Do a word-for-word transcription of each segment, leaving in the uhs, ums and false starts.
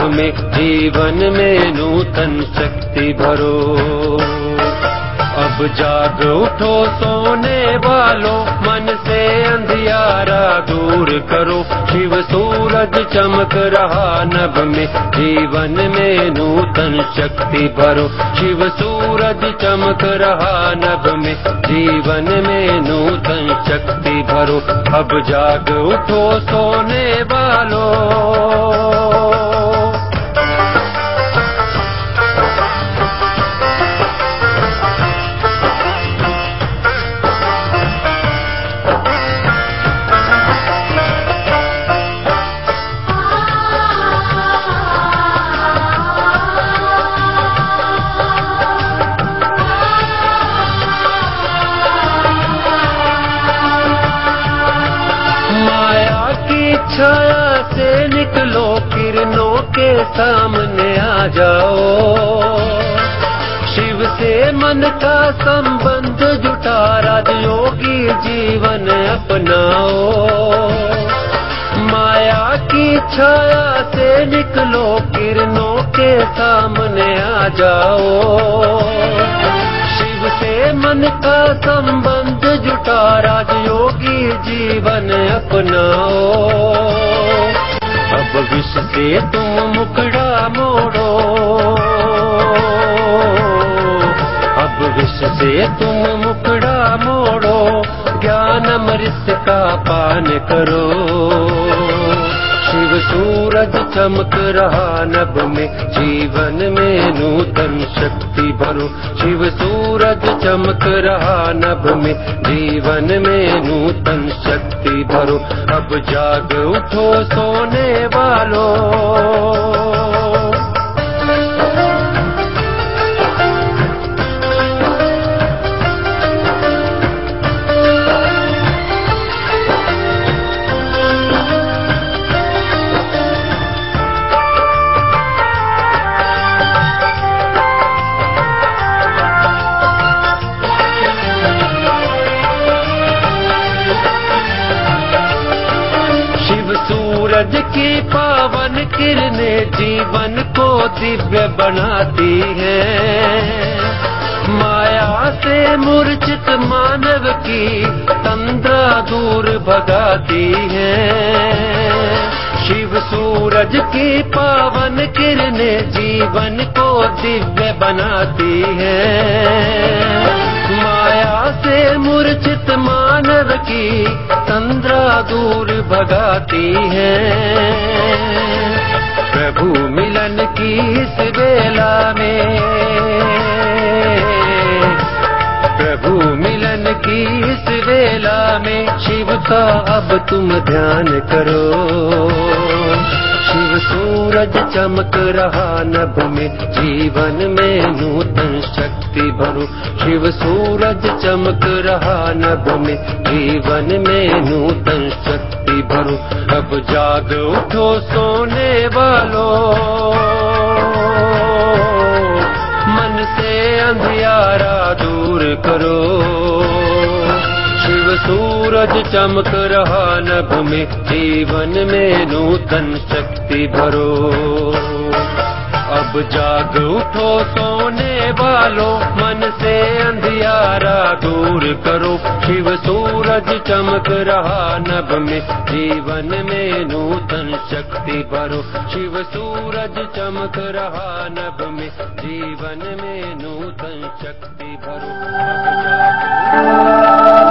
में, जीवन में नूतन शक्ति भरो। अब जाग उठो सोने वालों, मन से अंधियारा दूर करो। शिव सूरज चमक रहा नभ में, जीवन में नूतन शक्ति भरो। शिव सूरज चमक रहा नभ में, जीवन में नूतन शक्ति भरो। अब जाग उठो सोने वालों। छाया से निकलो, किरणों के सामने आ जाओ। शिव से मन का संबंध जुटा, राजयोगी जीवन अपनाओ। माया की छाया से निकलो, किरणों के सामने आ जाओ। शिव से मन का संबंध जुटा, राजयोगी जीवन अपनाओ। अब विष से तुम मुखड़ा मोड़ो, अब विष से तुम मुखड़ा मोड़ो। ज्ञान अमृत का पान करो। शिव सूरज चमक रहा नभ में, जीवन में नूतन शक्ति भरो। शिव सूरज चमक रहा नभ में, जीवन में नूतन शक्ति भरो। अब जाग उठो सोने वालों। सूरज की पावन किरणें जीवन को दिव्य बनाती हैं। माया से मूर्छित मानव की तंद्रा दूर भगाती हैं। शिव सूरज की पावन किरणें जीवन को दिव्य बनाती हैं। माया से मूर्छित मानव की तंद्रा दूर भगाती हैं। प्रभु मिलन की इस बेला में, प्रभु मिलन की इस बेला में, शिव का अब तुम ध्यान करो। शिव सूरज चमक रहा नभ में, जीवन में नूतन शक्ति भरो। शिव सूरज चमक रहा नभ में, जीवन में नूतन शक्ति भरो। अब जाग उठो सोने वालों, मन से अंधियारा दूर करो। शिव सूरज चमक रहा नभ में, जीवन में नूतन शक्ति भरो। अब जाग उठो सोने वालों, मन से अंधियारा दूर करो। शिव सूरज चमक रहा नभ में, जीवन में नूतन शक्ति भरो। शिव सूरज चमक रहा नभ में, जीवन में नूतन शक्ति भरो। अब जाग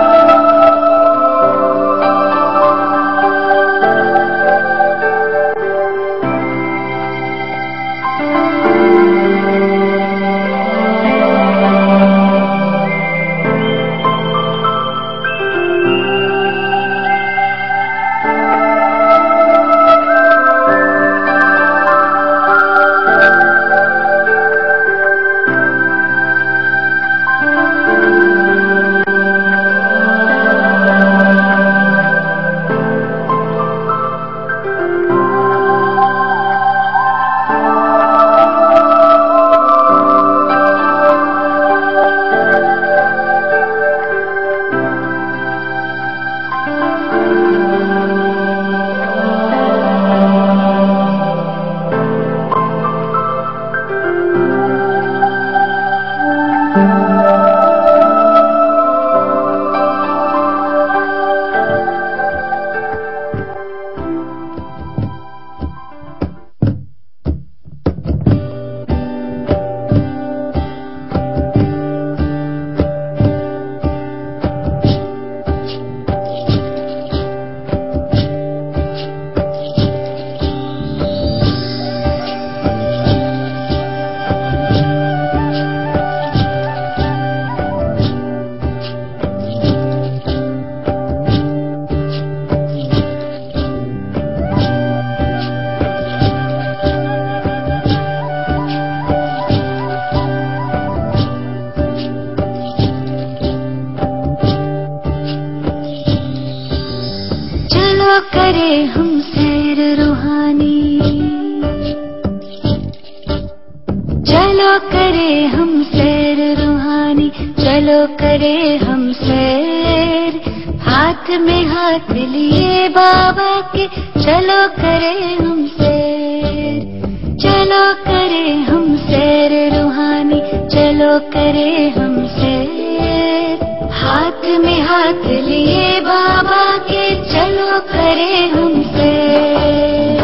करे हम सैर रूहानी, चलो करे हम सैर। हाथ में हाथ लिए बाबा के, चलो करे हम सैर। चलो करे हम सैर रूहानी, चलो करे हम सैर। हाथ में हाथ लिए बाबा के, चलो करे हम सैर।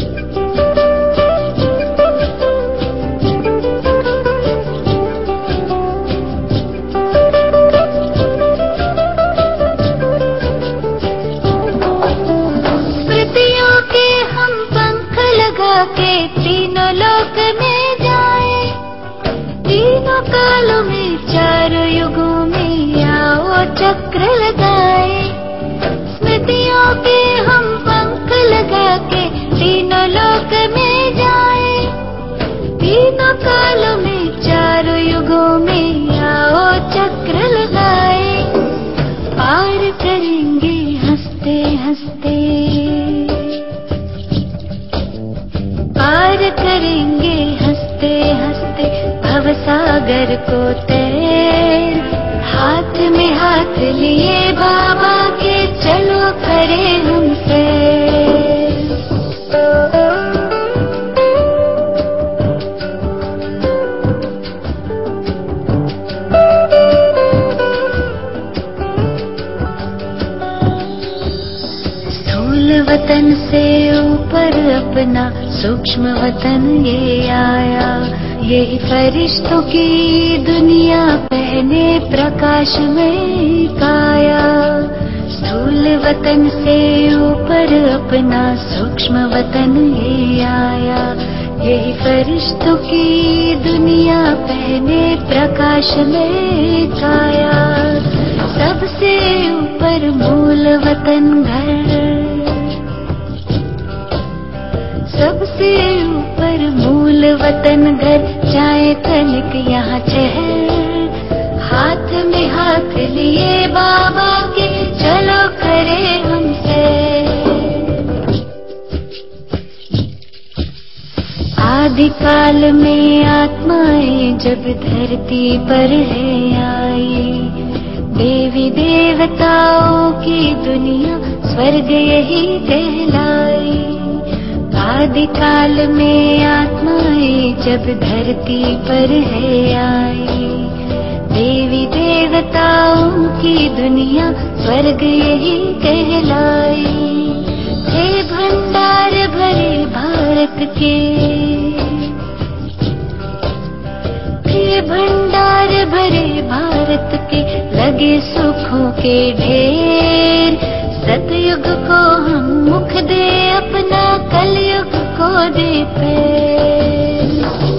के तीनों लोक में जाए, तीनों कालों में चारों युगों में आओ चक्र लगाए। स्मृतियों के हम पंख लगा के तीनों लोक में जाए, तीनों कालों में चारों युगों में आओ चक्र लगाए। पार करेंगे हंसते हंसते, पार करेंगे हंसते हंसते भवसागर को तैर। हाथ में हाथ लिए बाबा के, चलो करे हम सैर। स्थूल वतन से ऊपर अपना सूक्ष्म वतन ये आया, यही फरिश्तों की दुनिया पहने प्रकाश में काया। स्थूल वतन से ऊपर अपना सूक्ष्म वतन ये आया, यही फरिश्तों की दुनिया पहने प्रकाश में काया। सबसे ऊपर मूल वतन घर, सबसे ऊपर मूल वतन घर, जाए तनिक यहाँ ठहर। हाथ में हाथ लिए बाबा के, चलो करे हम सैर। आदिकाल में आत्माएं जब धरती पर है आई, देवी देवताओं की दुनिया स्वर्ग यही कहलाई। आदिकाल में आत्माएं जब धरती पर है आई, देवी देवताओं की दुनिया स्वर्ग यही कहलाई। थे भंडार भरे भारत के, थे भंडार भरे भारत के, लगे सुखों के ढेर। सतयुग को हम मुख दे अपना, कलयुग को दे पैर।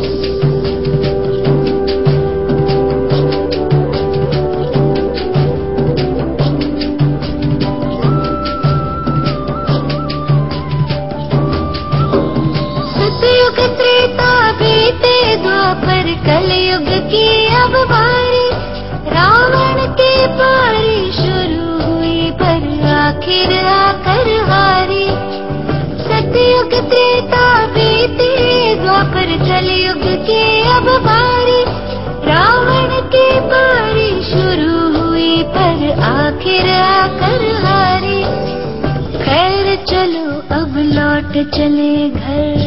सतयुग त्रेता बीते द्वापर, कलयुग की अब बारी। रावण के पारी शुरू हुई पर आखिर आकर हारी। सतयुग त्रेता बीते द्वापर, कलयुग के अब बारी। रावण के पारी शुरू हुई पर आखिर आकर हारी। खैर चलो अब लौट चले घर,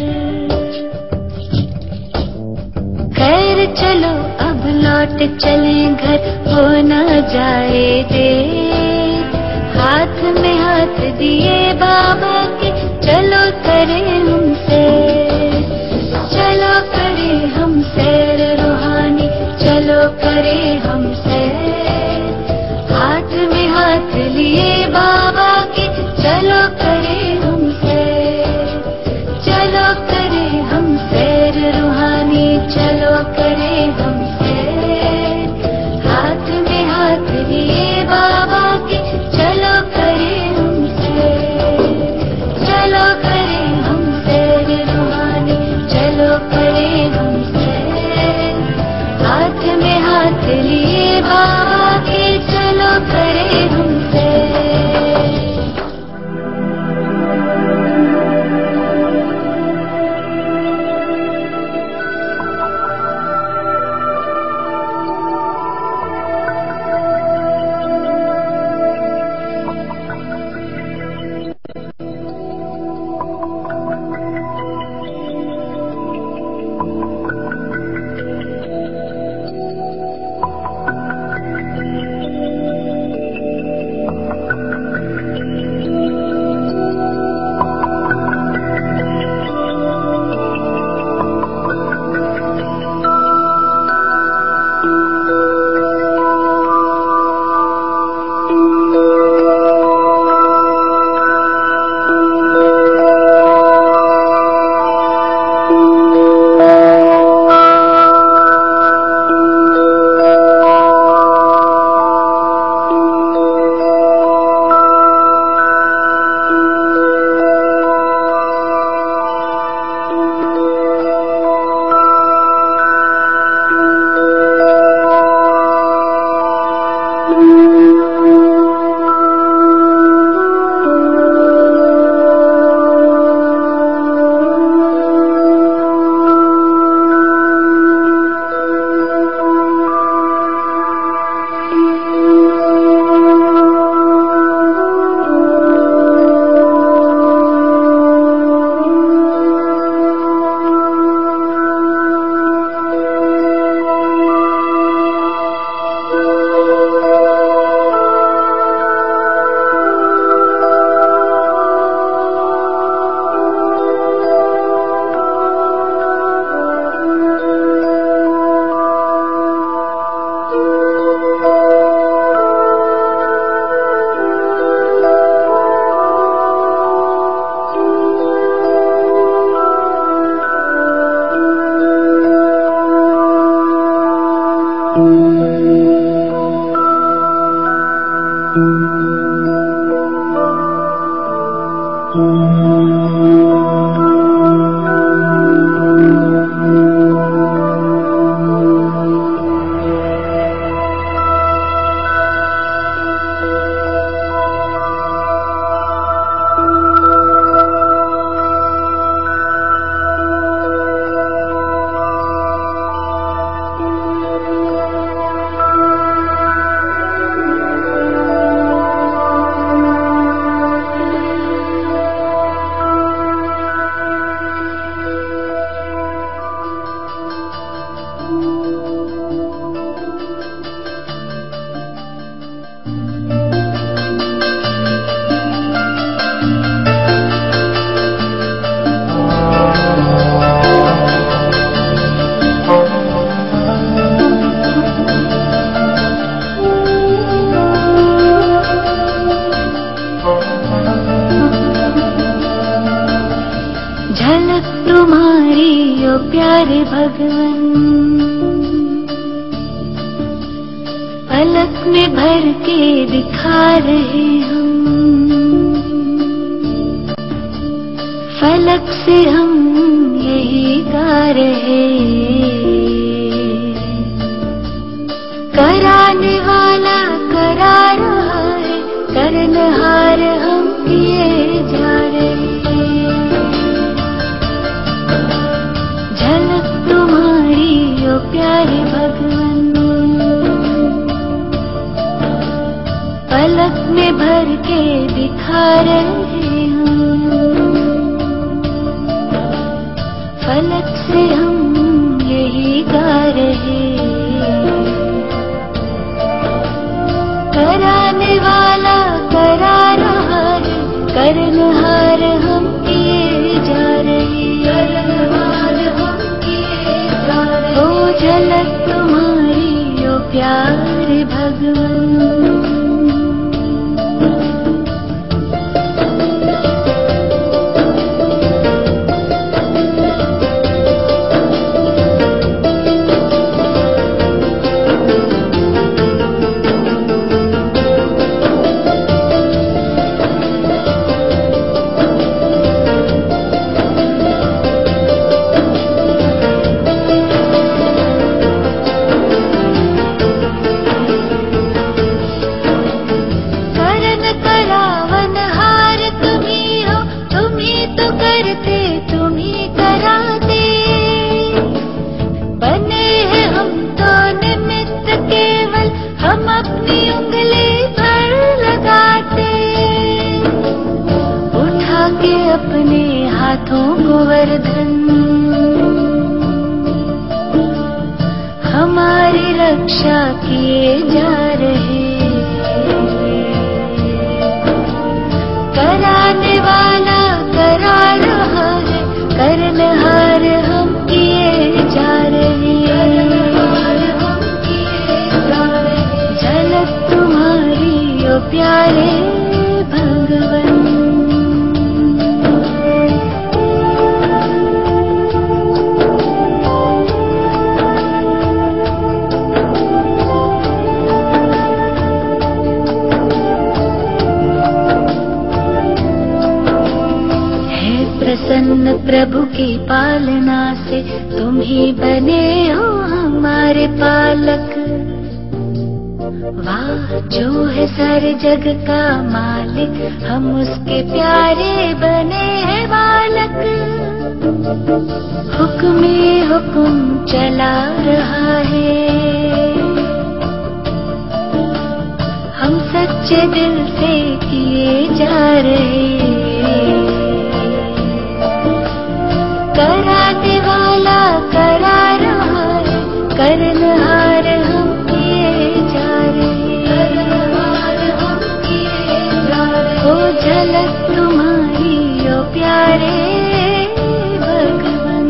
खैर चलो अब लौट चले घर, हो न जाए देर। हाथ में हाथ दिए बाबा के, चलो करे हम सैर। चलो करे हम सैर रूहानी, चलो करे हम सैर। हाथ में हाथ लिए बाबा के, चलो करे हम सैर। चलो करे हम सैर रूहानी, चलो करे हम सैर। हाथ में हाथ लिए बाबा के, चलो करे हम सैर। चलो करे हम सैर रूहानी, चलो करे हम सैर। हाथ में हाथ लिए बाबा के, चलो करे हम सैर। ओ प्यारे भगवन, पलक में भर के दिखा रहे हम, फलक से हम यही गा रहे। कराने वाला करा रहा है, करनहार हम किए जा रहे। झलक तुम्हारी ओ प्यारे भगवन, पलक में भर के दिखा रहे हम, फलक से हम यही गा रहे। कराने वाला करा रहा है, करनहार हम किए जा रहे। करनहार हम किए जा रहे। ओ झलक तुम्हारी ओ प्यारे भगवन। अपने हाथों को वरदान हमारी रक्षा किए जा रहे। कराने वाला करा रहा है, करनहार हम किए जा रहे। झलक तुम्हारी ओ प्यारे भगवन। प्रसन्न प्रभु की पालना से तुम ही बने हो हमारे पालक। वाह जो है सारे जग का मालिक, हम उसके प्यारे बने हैं बालक। हुक्म हुक्म चला रहा है, हम सच्चे दिल से किए जा रहे। कराने वाला करा रहा है, करनहार हम किए जा रहे। करनहार हम किए जा रहे। ओ झलक तुम्हारी ओ प्यारे भगवन।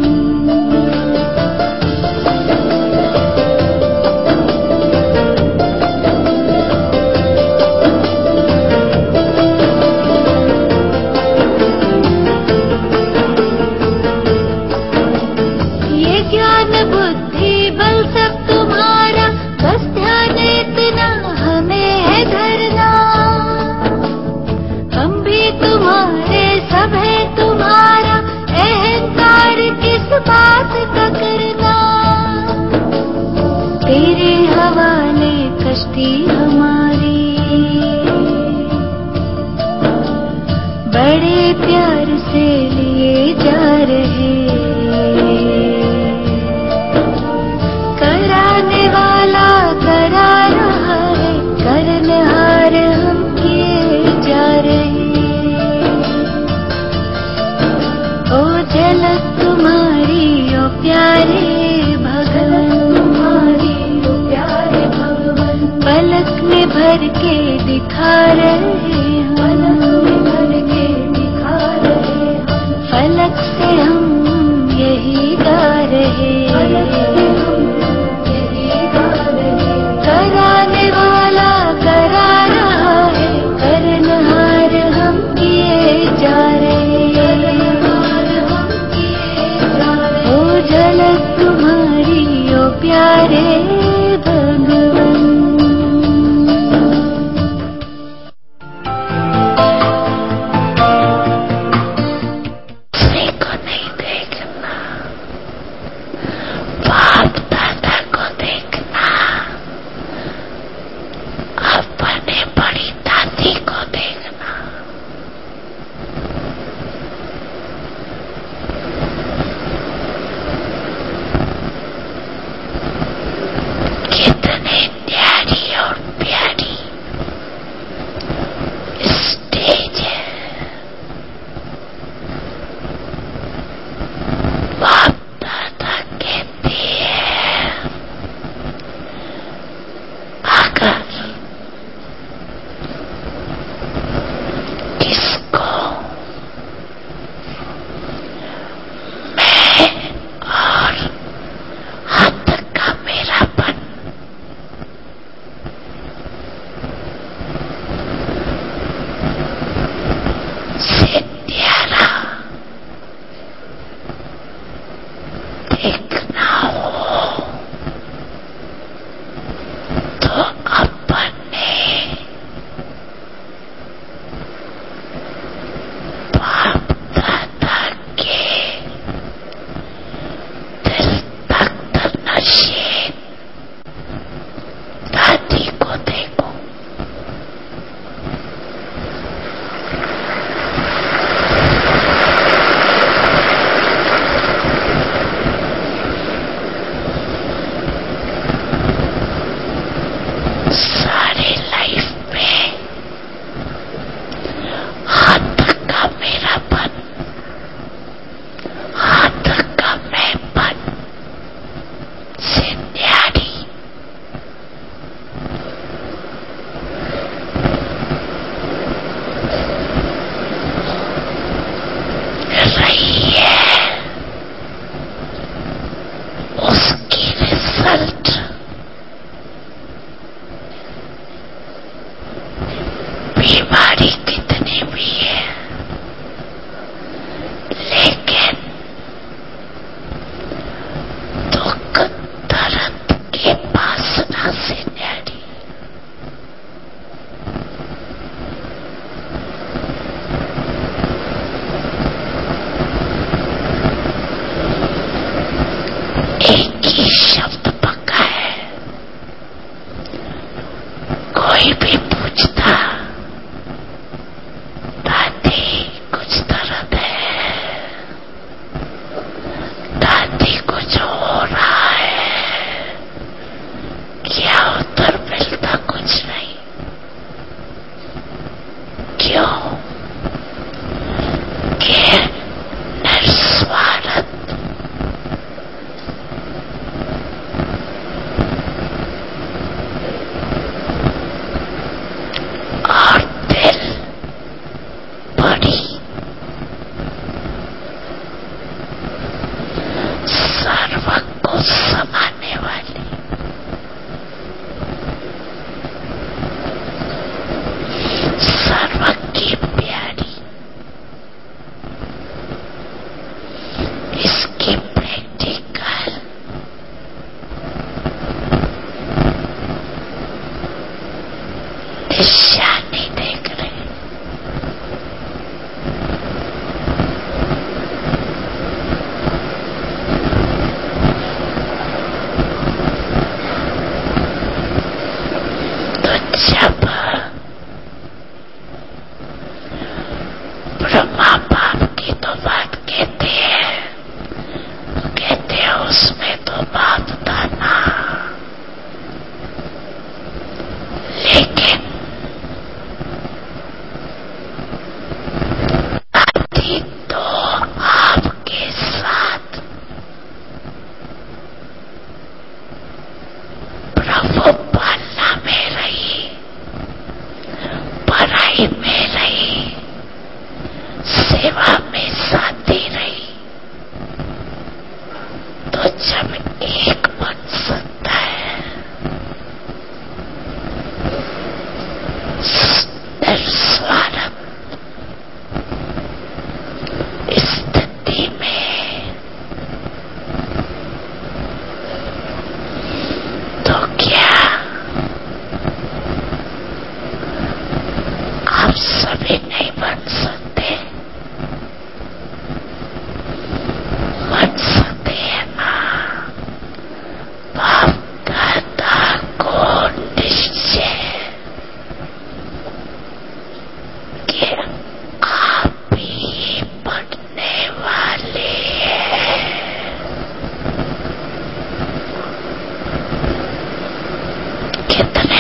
बुद्धि बल सब तुम्हारा, बस ध्यान इतना हमें है धरना। हम भी तुम्हारे सब है तुम्हारा, अहंकार किस बात का करना। तेरे हवाले कश्ती हमारी, बड़े प्यार से लिए जा रहे। कराने वाला करा रहा है, करनहार हम किए जा रहे। ओ झलक तुम्हारी ओ प्यारे भगवन। तुम्हारी ओ प्यारे भगवन, पलक में भर के दिखा रहे हम। पलक में भर के दिखा रहे हम, फलक से हम यही गा रहे। कराने वाला करा रहा है, करनहार हम किए जा रहे। ओ प्यारे भगवन।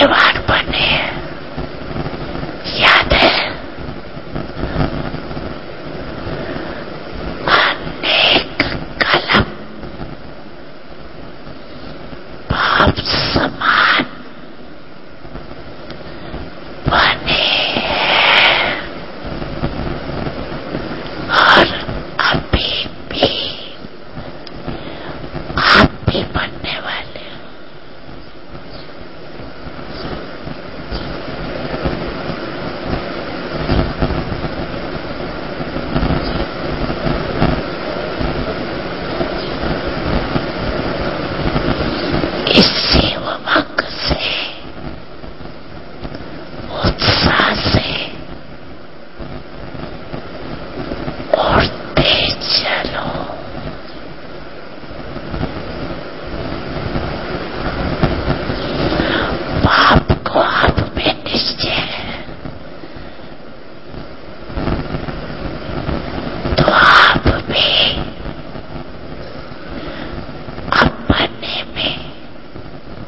पुण्यवान बने। याद है अनेक कलम पाप समान बने और अभी भी आप भी बनने वाले हो। इसी उमंग से, उत्साह से उड़ते चलो। पाप को आप में निश्चय है तो आप भी अपने में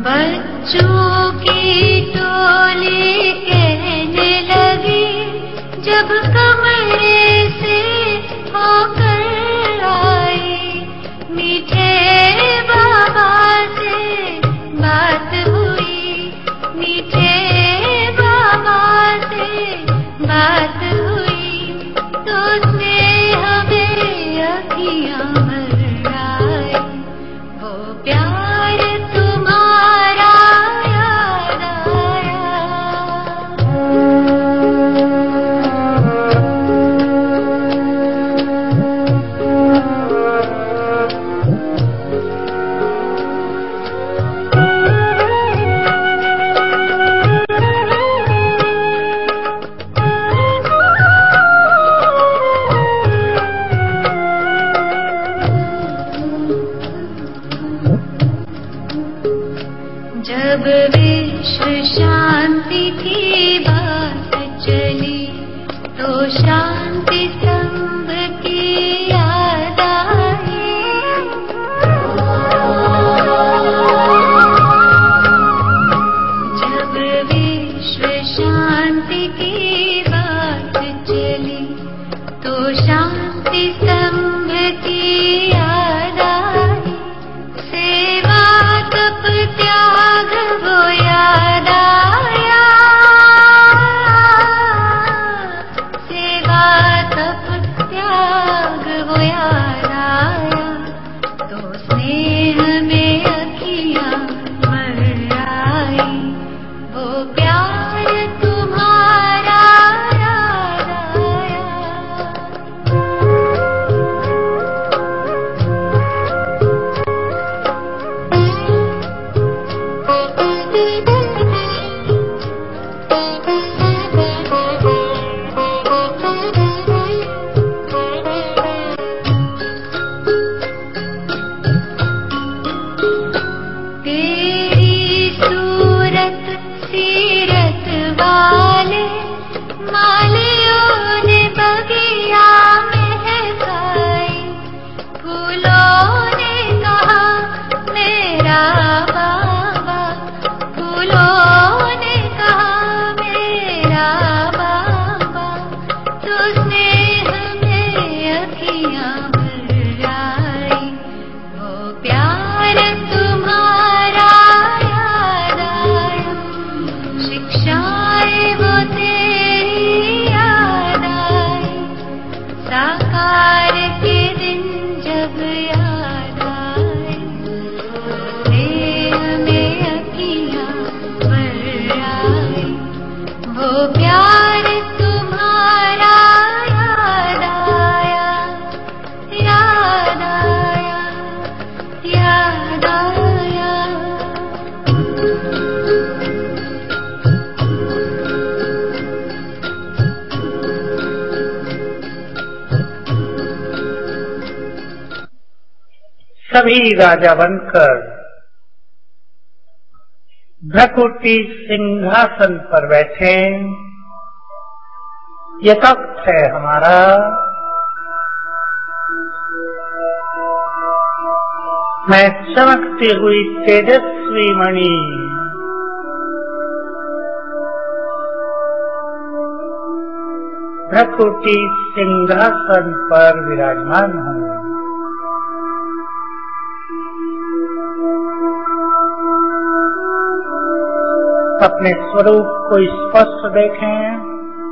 बच्चों की टोली कहने लगी जब कमरे से होकर आई, मीठे बाबा से बात हुई, मीठे बाबा से बात हुई, तो स्नेह में अखियां भर आई, वो प्यार तुम्हारा याद आया। जब विश्व शांति की बात चली तो शांति स्तंभ की याद आई, जब विश्व शांति की बात चली तो शांति स्तंभ की याद आई, सेवा तप त्याग वो याद आया, सेवा तप त्याग वो याद आया, तो स्नेह में अखियां भर आई, वो प्यार तुम्हारा याद आया। तेरी सूरत सीरत वाले मालियों ने बगिया महकाई, फूलों ने कहा मेरा बाबा, फूलों ने कहा मेरा बाबा, तो स्नेह में अखियां भर आई, वो प्यार तुम्हारा याद आया, शिक्षाएं वो तेरी याद आई, साकार के दिन जब याद आए, स्नेह में अखियां भर आई, वो प्यार तुम्हारा याद आया, याद आया, याद आया। सभी राजा बनकर भ्रकुटी सिंहासन पर बैठे, ये तख्त है हमारा, मैं चमकती हुई तेजस्वी मणि, भ्रकुटी सिंहासन पर विराजमान हूँ। अपने स्वरूप को स्पष्ट देखें,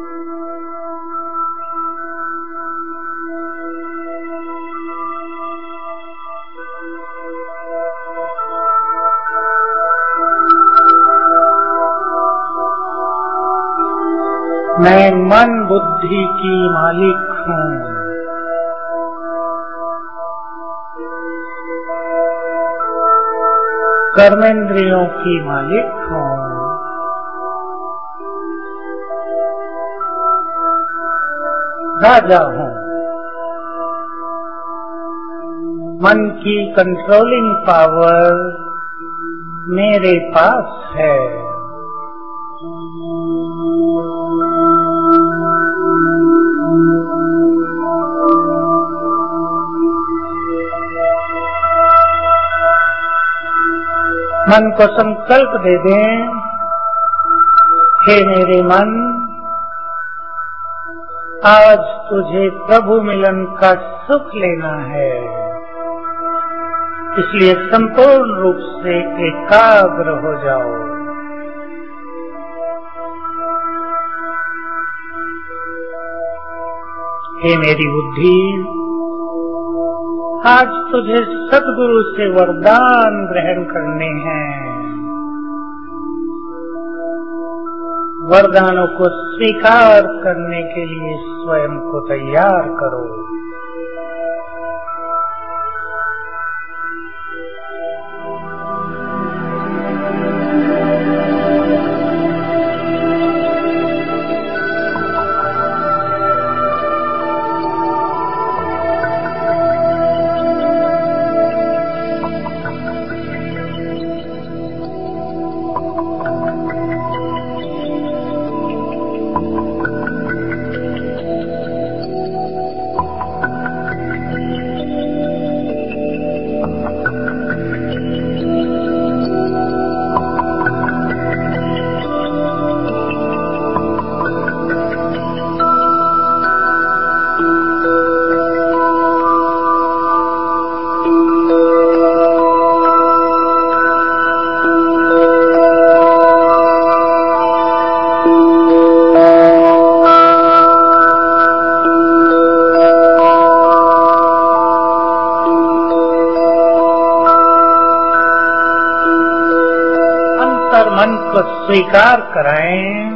मैं मन बुद्धि की मालिक हूँ, कर्मेंद्रियों की मालिक हूँ, राजा हूँ, मन की कंट्रोलिंग पावर मेरे पास है। मन को संकल्प दे दें, हे मेरे मन, आज तुझे प्रभु मिलन का सुख लेना है, इसलिए संपूर्ण रूप से एकाग्र हो जाओ। हे मेरी बुद्धि, आज तुझे सद्गुरु से वरदान ग्रहण करने हैं। वरदानों को स्वीकार करने के लिए स्वयं को तैयार करो। मन को स्वीकार कराएं,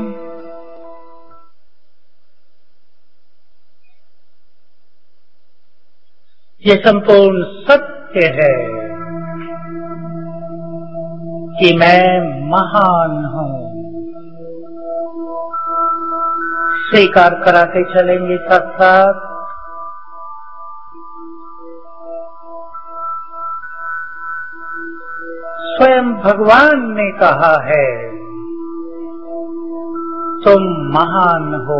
ये संपूर्ण सत्य है कि मैं महान हूँ। स्वीकार कराते चलेंगे साथ साथ। स्वयं भगवान ने कहा है, तुम महान हो।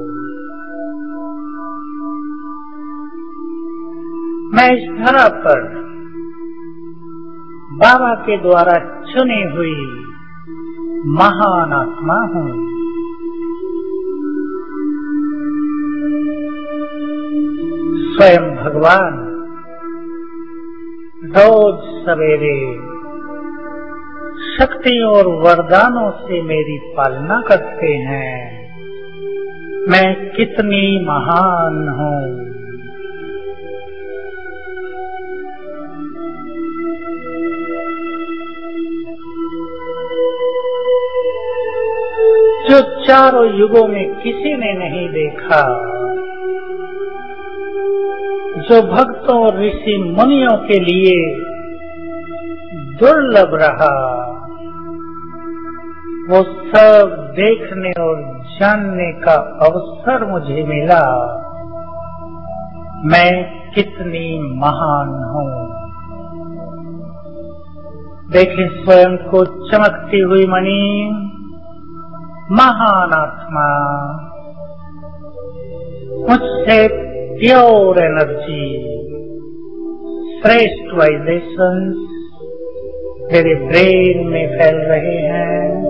मैं इस धरा पर बाबा के द्वारा चुनी हुई महान आत्मा हूँ। स्वयं भगवान रोज सवेरे शक्तियों और वरदानों से मेरी पालना करते हैं। मैं कितनी महान हूँ। जो चारों युगों में किसी ने नहीं देखा, जो भक्तों और ऋषि मुनियों के लिए दुर्लभ रहा, वो सब देखने और जानने का अवसर मुझे मिला। मैं कितनी महान हूँ। देखें स्वयं को चमकती हुई मणि, महान आत्मा, मुझसे प्योर एनर्जी, श्रेष्ठ वाइब्रेशंस मेरे ब्रेन में फैल रहे हैं।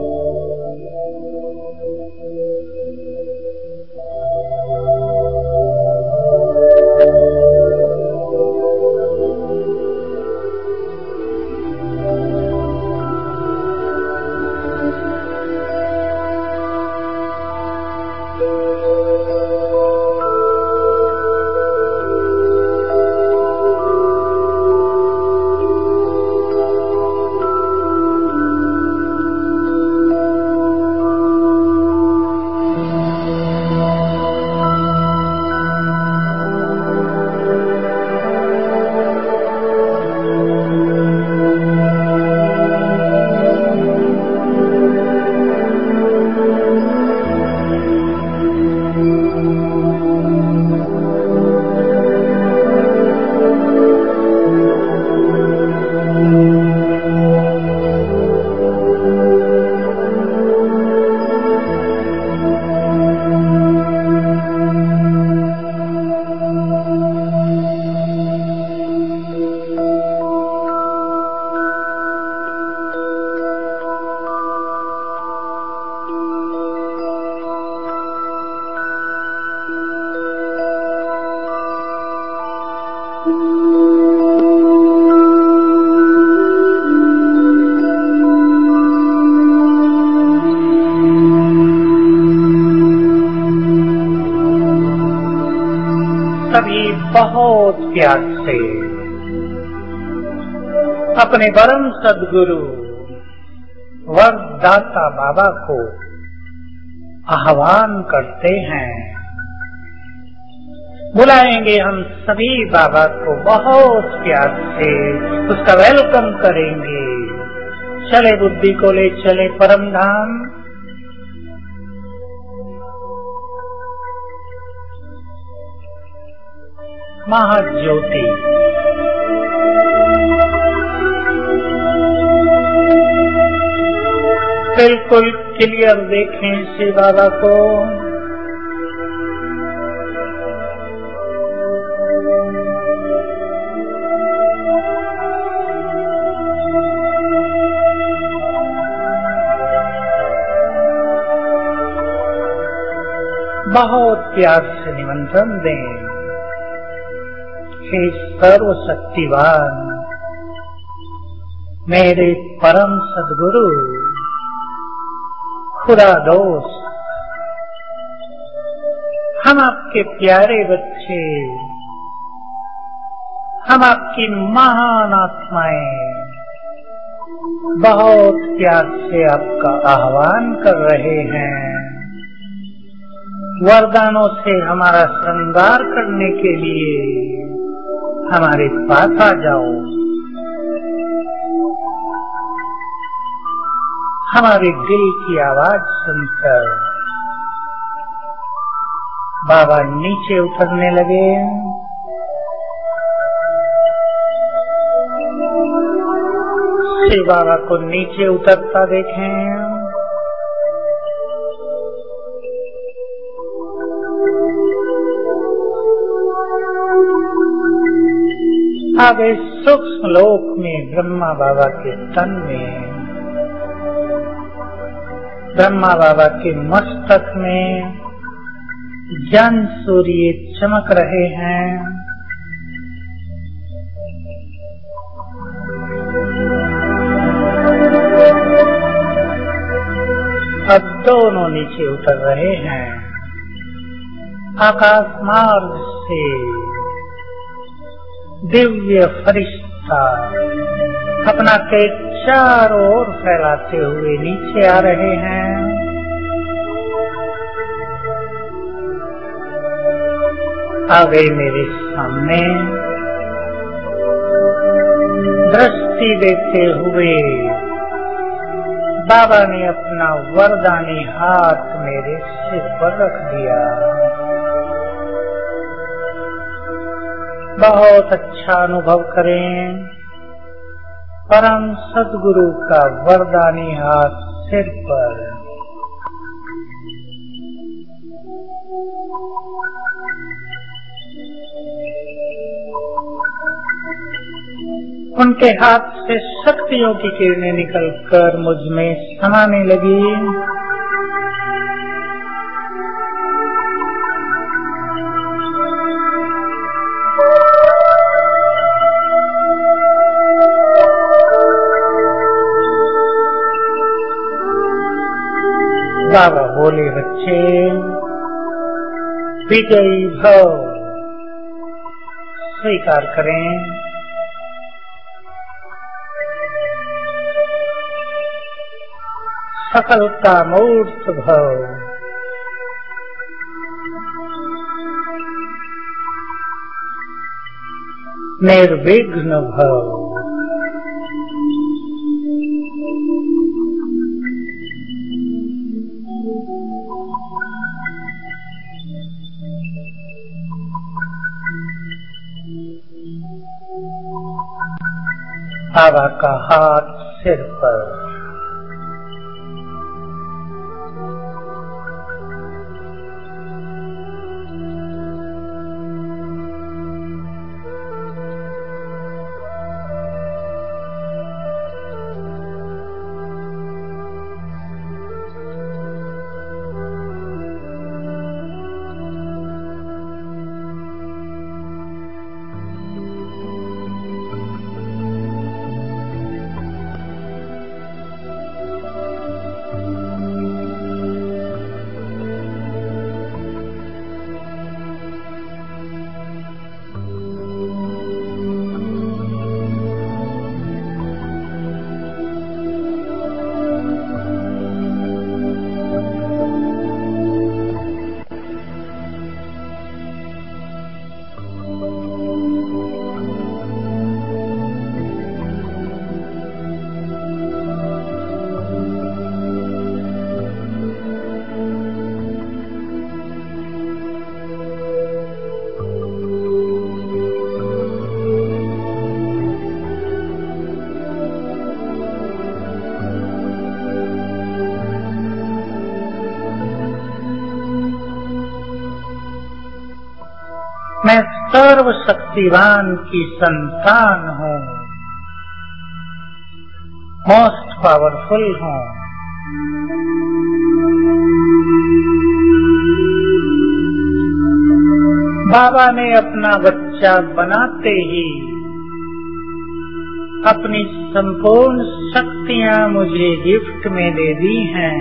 सभी बहुत प्यार से अपने परम सद्गुरु वरदाता बाबा को आह्वान करते हैं। बुलाएंगे हम सभी बाबा को बहुत प्यार से, उसका वेलकम करेंगे। चले बुद्धि को ले चले परम धाम। महाज्योति बिल्कुल क्लियर देखें श्री बाबा को। बहुत प्यार से निमंत्रण दें। हे सर्वशक्तिवान मेरे परम सद्गुरु खुदा दोस्त, हम आपके प्यारे बच्चे, हम आपकी महान आत्माएं बहुत प्यार से आपका आह्वान कर रहे हैं। वरदानों से हमारा श्रृंगार करने के लिए हमारे पास आ जाओ। हमारे दिल की आवाज सुनकर बाबा नीचे उतरने लगे। श्री बाबा को नीचे उतरता देखें। आगे सूक्ष्म लोक में ब्रह्मा बाबा के तन में, ब्रह्मा बाबा के मस्तक में ज्ञान सूर्य चमक रहे हैं। अब दोनों नीचे उतर रहे हैं। आकाश मार्ग से दिव्य फरिश्ता अपना तेज चारों ओर फैलाते हुए नीचे आ रहे हैं। आ गए मेरे सामने दृष्टि देते हुए बाबा ने अपना वरदानी हाथ मेरे सिर पर रख दिया। बहुत अच्छा अनुभव करें। परम सद्गुरु का वरदानी हाथ सिर पर। उनके हाथ से शक्तियों की किरणें निकलकर मुझ में समाने लगी। बाबा बोले, बच्चे विजयी भव, स्वीकार करें। सफलता मूर्त भव, निर्विघ्न भव। बाबा का हाथ सिर पर। सर्वशक्तिवान की संतान हूँ, मोस्ट पावरफुल हूँ। बाबा ने अपना बच्चा बनाते ही अपनी संपूर्ण शक्तियाँ मुझे गिफ्ट में दे दी हैं।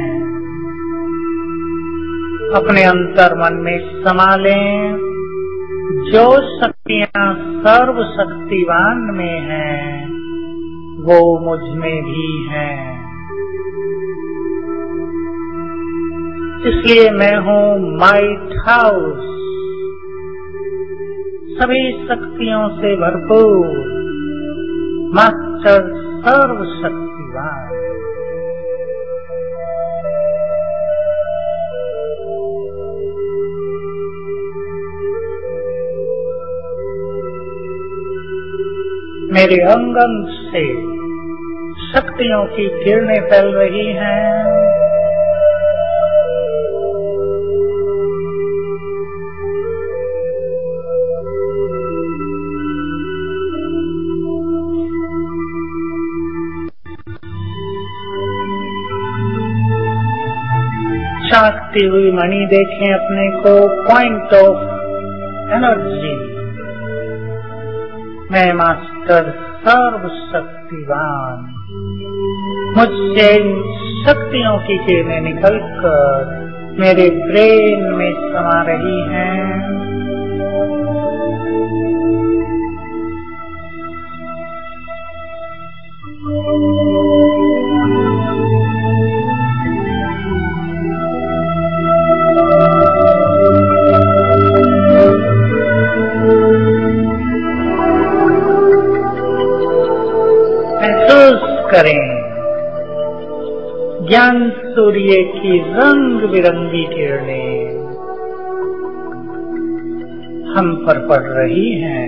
अपने अंतर मन में समा लें, जो शक्तियाँ सर्वशक्तिवान में हैं, वो मुझ में भी हैं। इसलिए मैं हूँ माइट हाउस, सभी शक्तियों से भरपूर मास्टर सर्वशक्तिवान। मेरे अंग अंग से शक्तियों की किरणें फैल रही हैं। चमकती हुई मणि देखें अपने को, पॉइंट ऑफ एनर्जी। मैं मास्टर सर्वशक्तिवान, मुझसे शक्तियों की किरणें निकलकर मेरे ब्रेन में समा रही हैं। करें ज्ञान सूर्य की रंग बिरंगी किरणें हम पर पड़ रही हैं।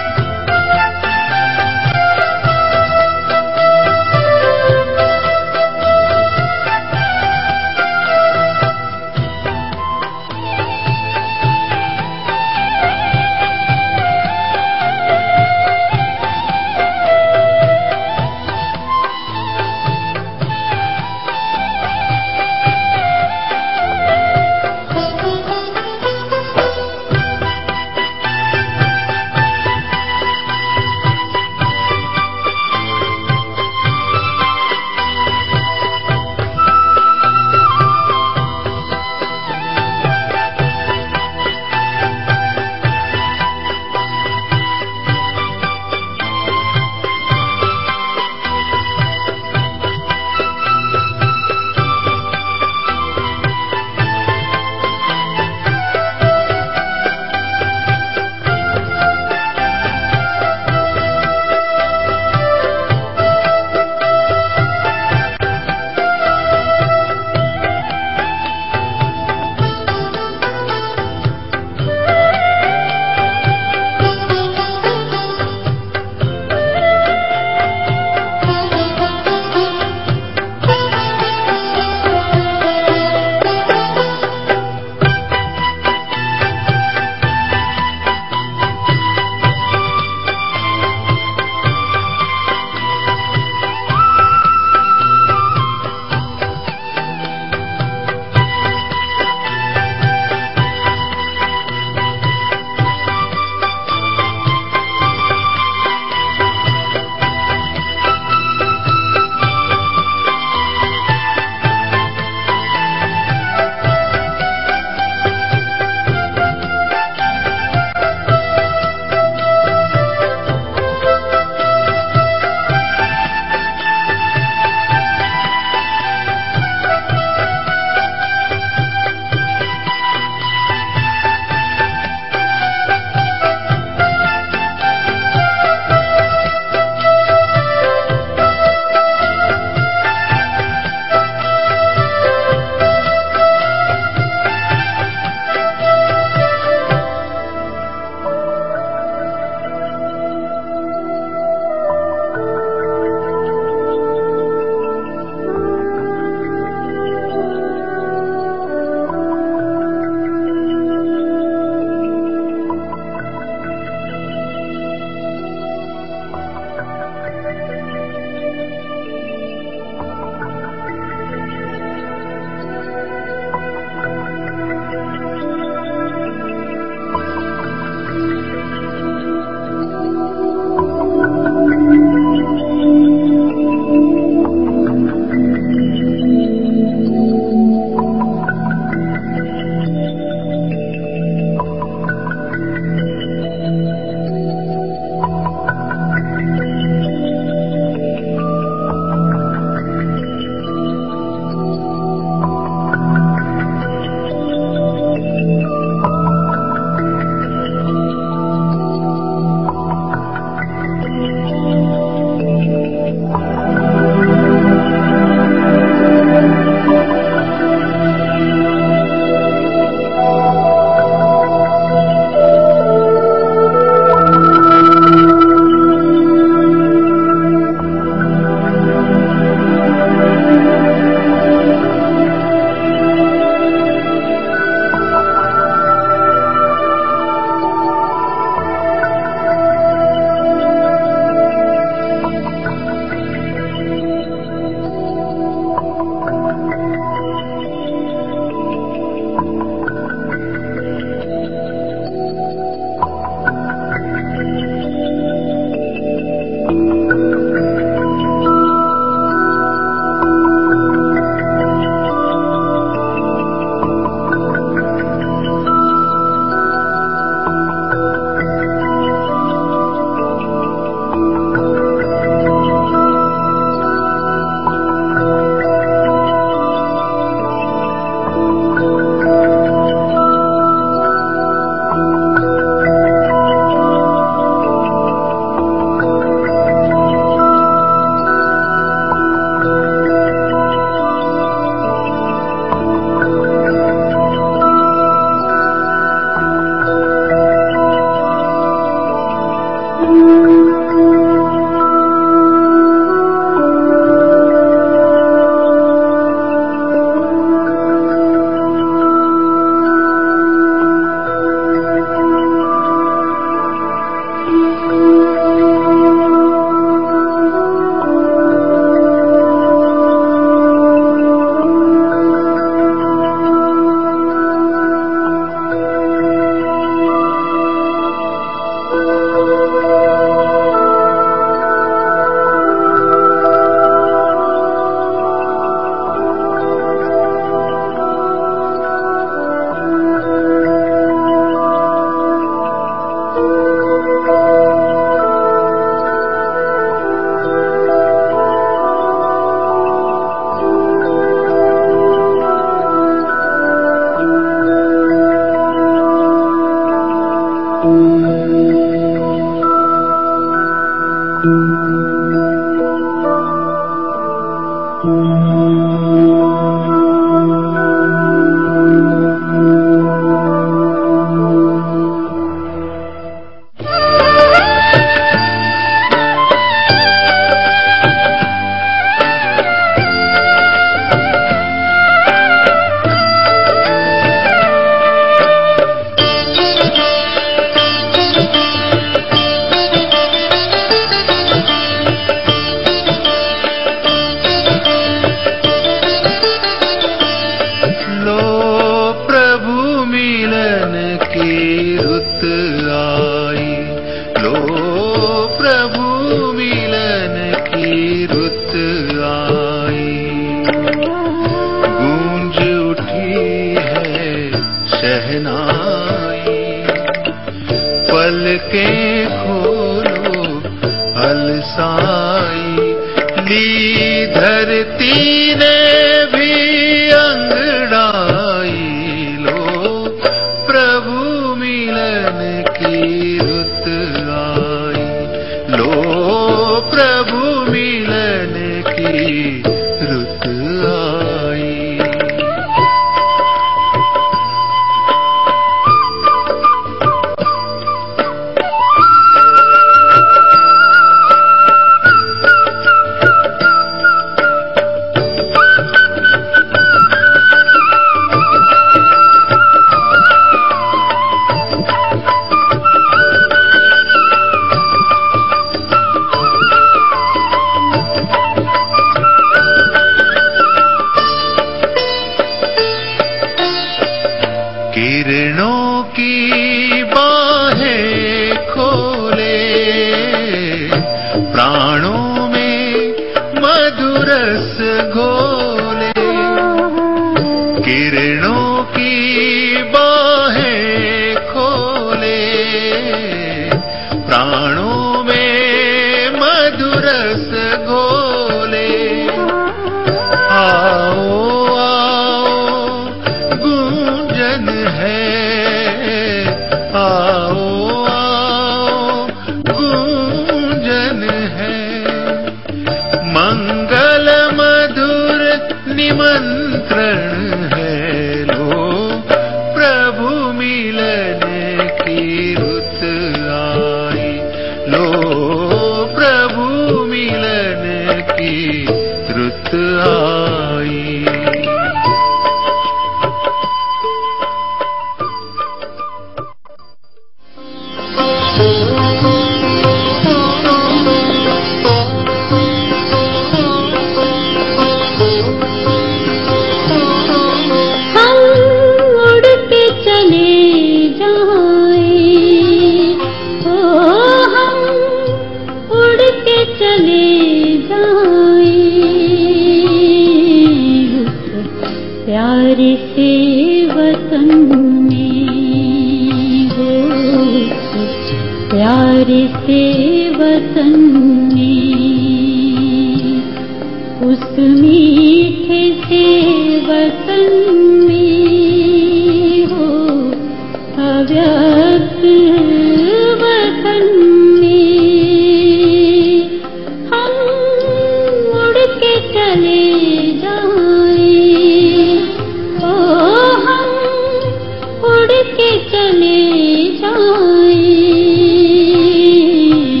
चले जाएं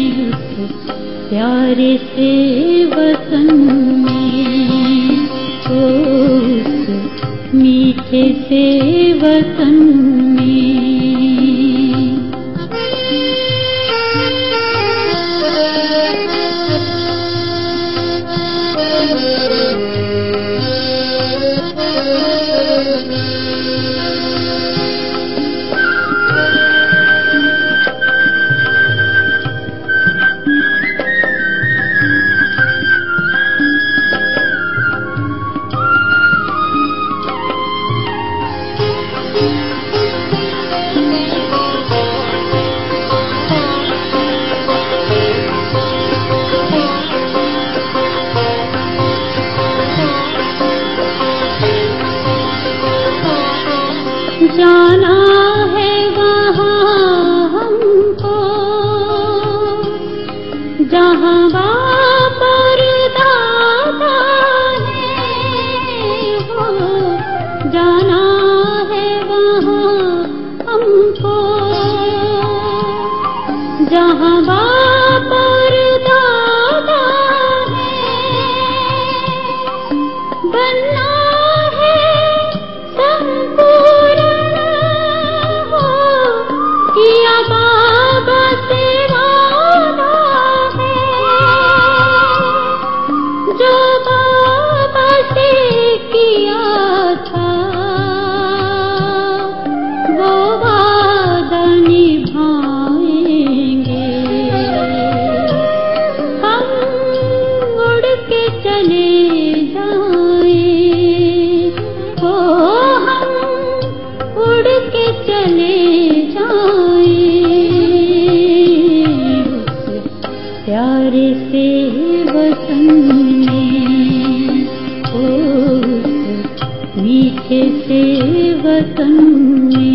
से वतन में, उस मीठे से वतन में। जाना है वहाँ हमको जहाँ बाप और दादा है, हो जाना है वहाँ हमको जहाँ बाप और दादा है। बनना किया बाबा से वादा है, जो बाबा से किया था वो वादा निभाएंगे। हम उड़ के चले जाएं, ओ हम उड़ के चले प्यारे से वतन में, उस मीठे से वतन में।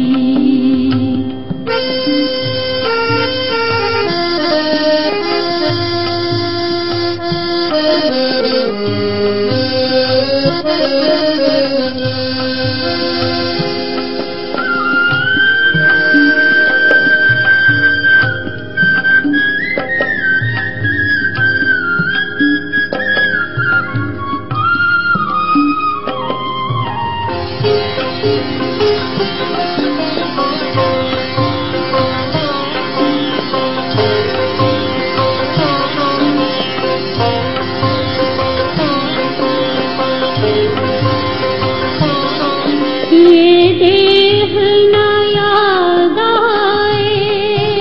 ये देह न याद आए,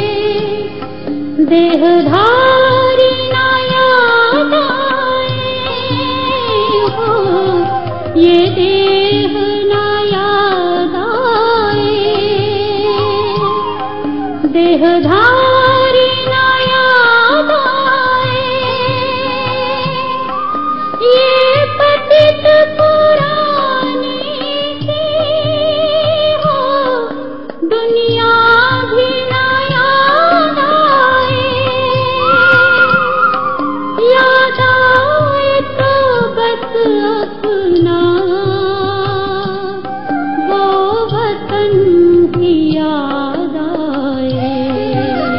देहधारी न याद आए, हो ये देह न याद आए, देहधारी न याद आए। ये पतित दुनिया भी ना याद आए, याद आए तो बस अपना वो वतन ही याद आए।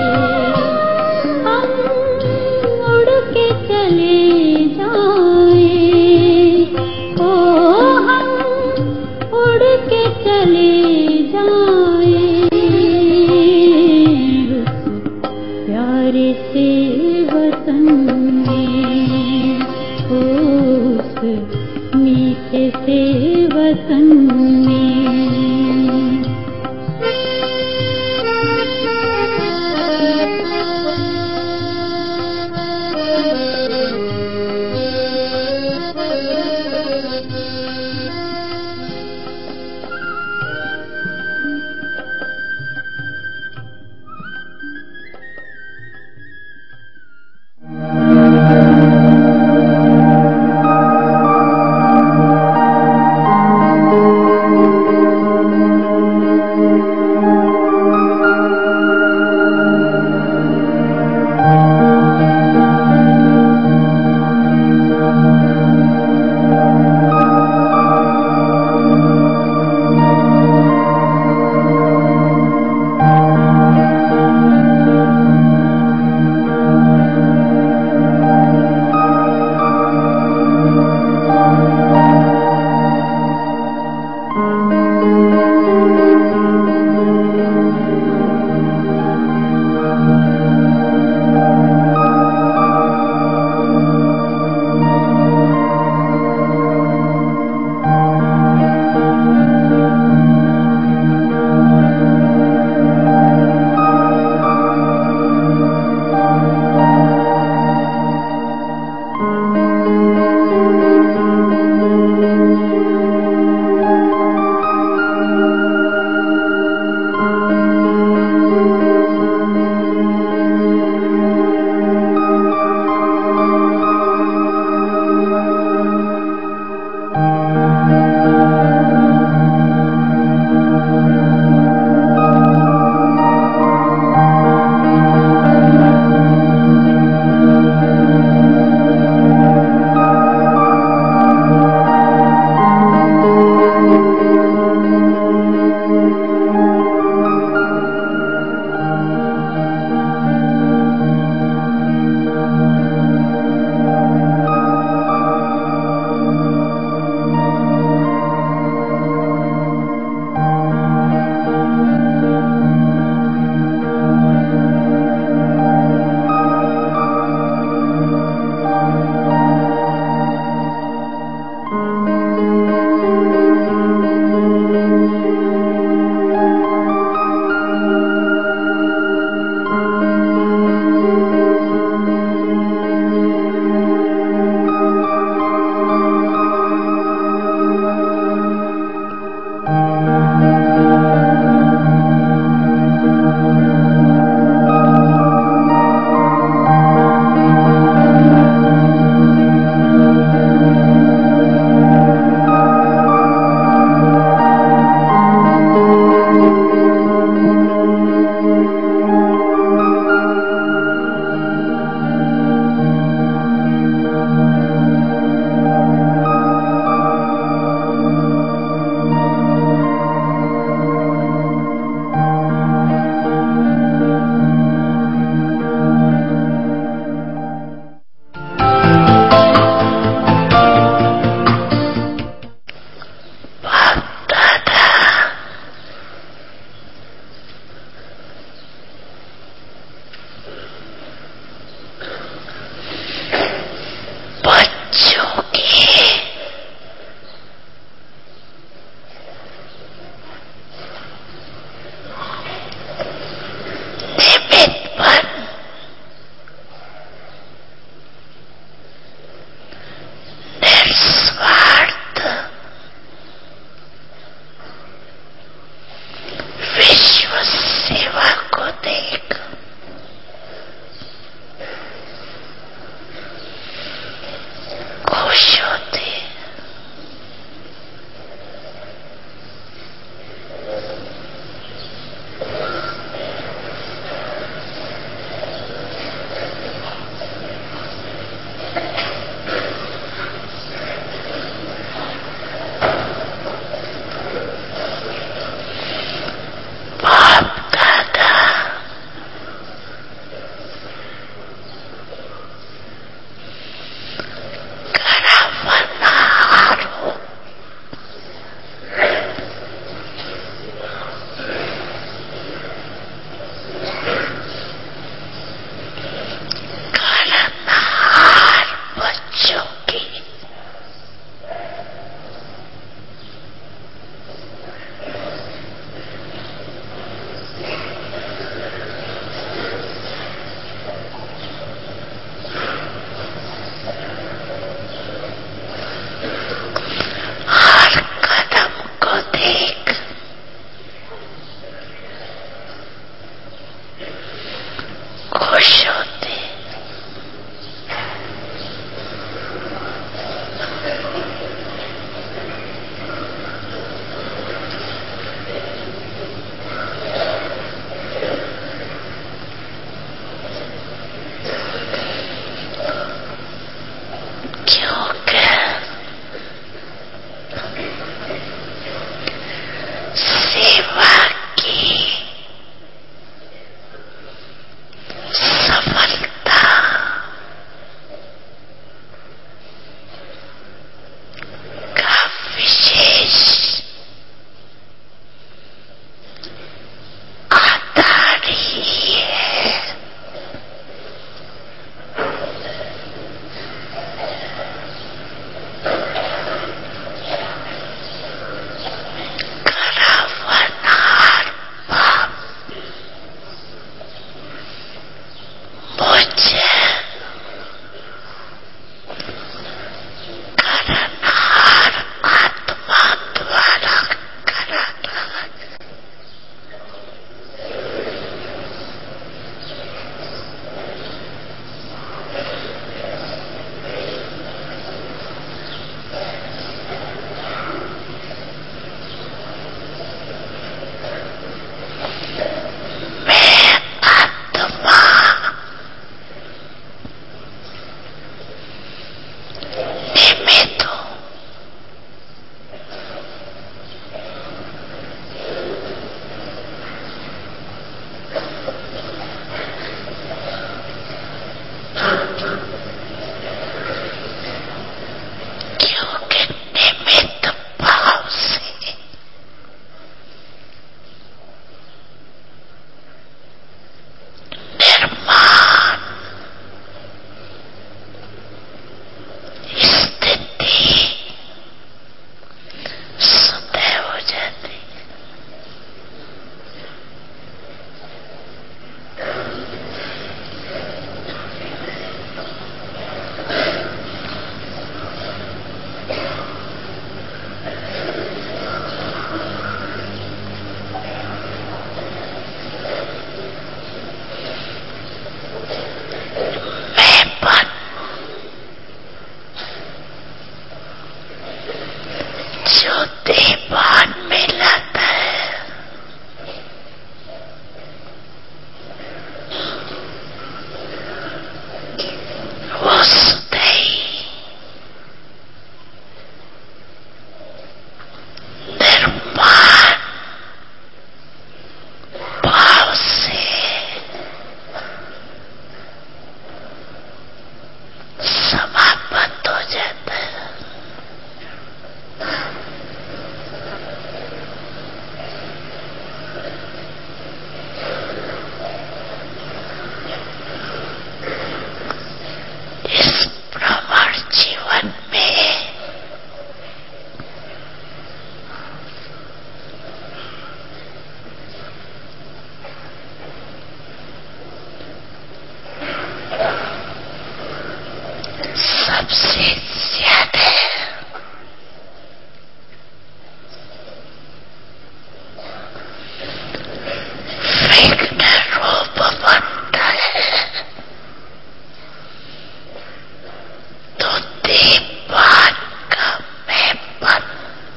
हम उड़ के चले जाएं, ओ हम उड़ के चले जाएं, प्यारे से वतन में, उस मीठे से वतन में। सबसे ज्यादा विघ्न रूप बनता है तो दीवान का मैंपन।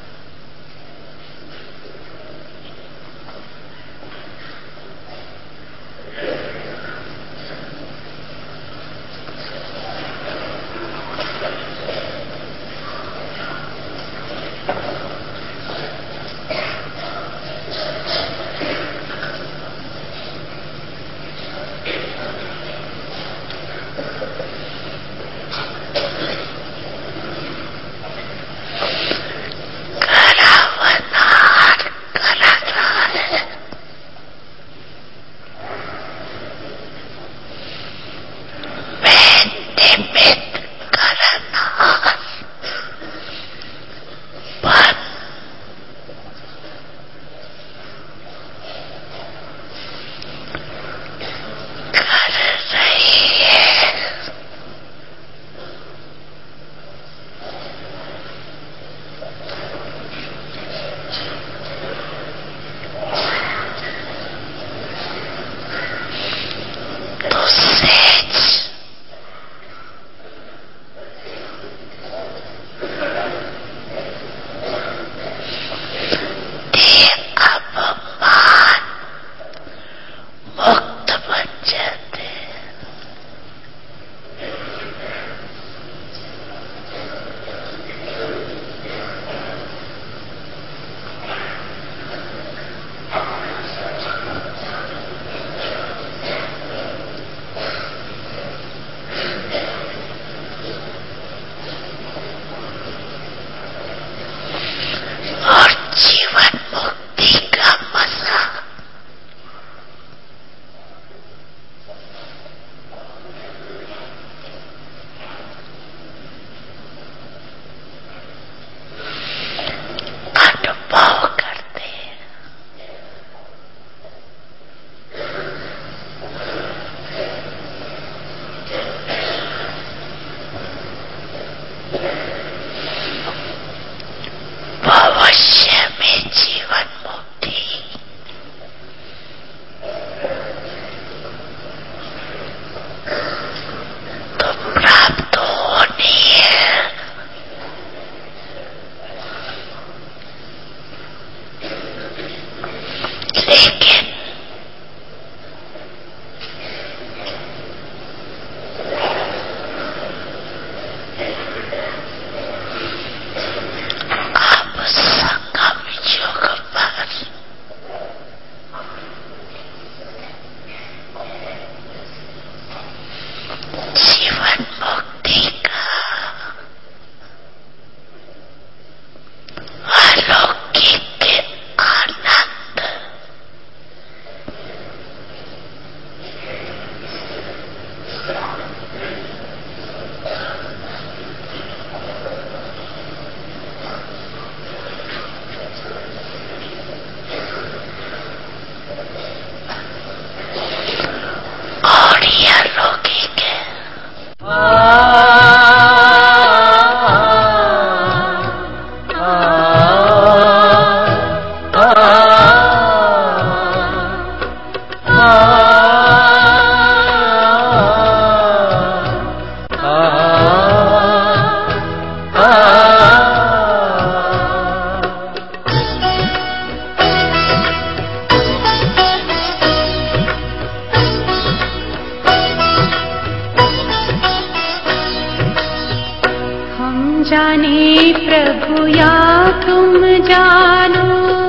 जाने प्रभु या तुम जानो,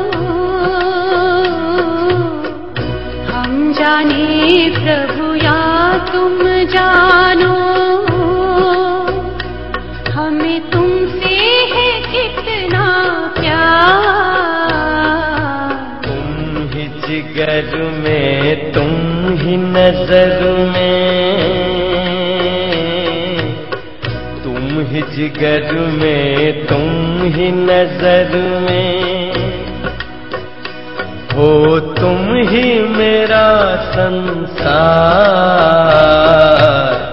हम जाने प्रभु या तुम जानो, हमें तुमसे है कितना प्यार। तुम ही जिगर में, तुम ही नजर में, तुम ही जिगर में, तुम ही नजर में, हो तुम ही मेरा संसार।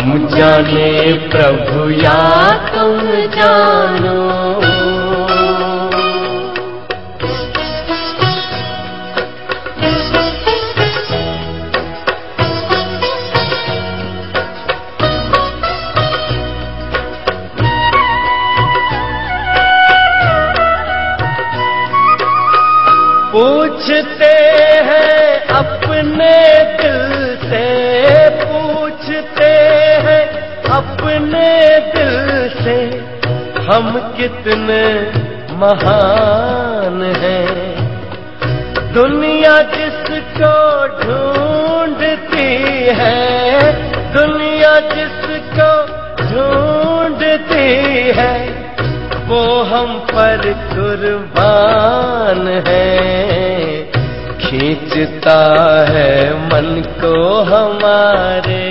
हम जाने प्रभु या तुम जानो। पूछते हैं अपने दिल से, पूछते हैं अपने दिल से, हम कितने महान हैं। दुनिया जिसको ढूंढती है, दुनिया जिसको ढूंढती है, वो हम पर कुर्बान है। खींचता है मन को हमारे,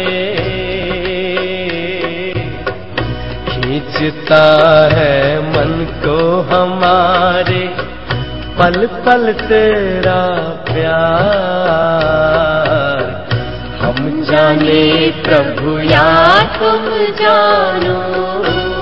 खींचता है मन को हमारे, पल पल तेरा प्यार। हम जाने प्रभु या तुम जानो।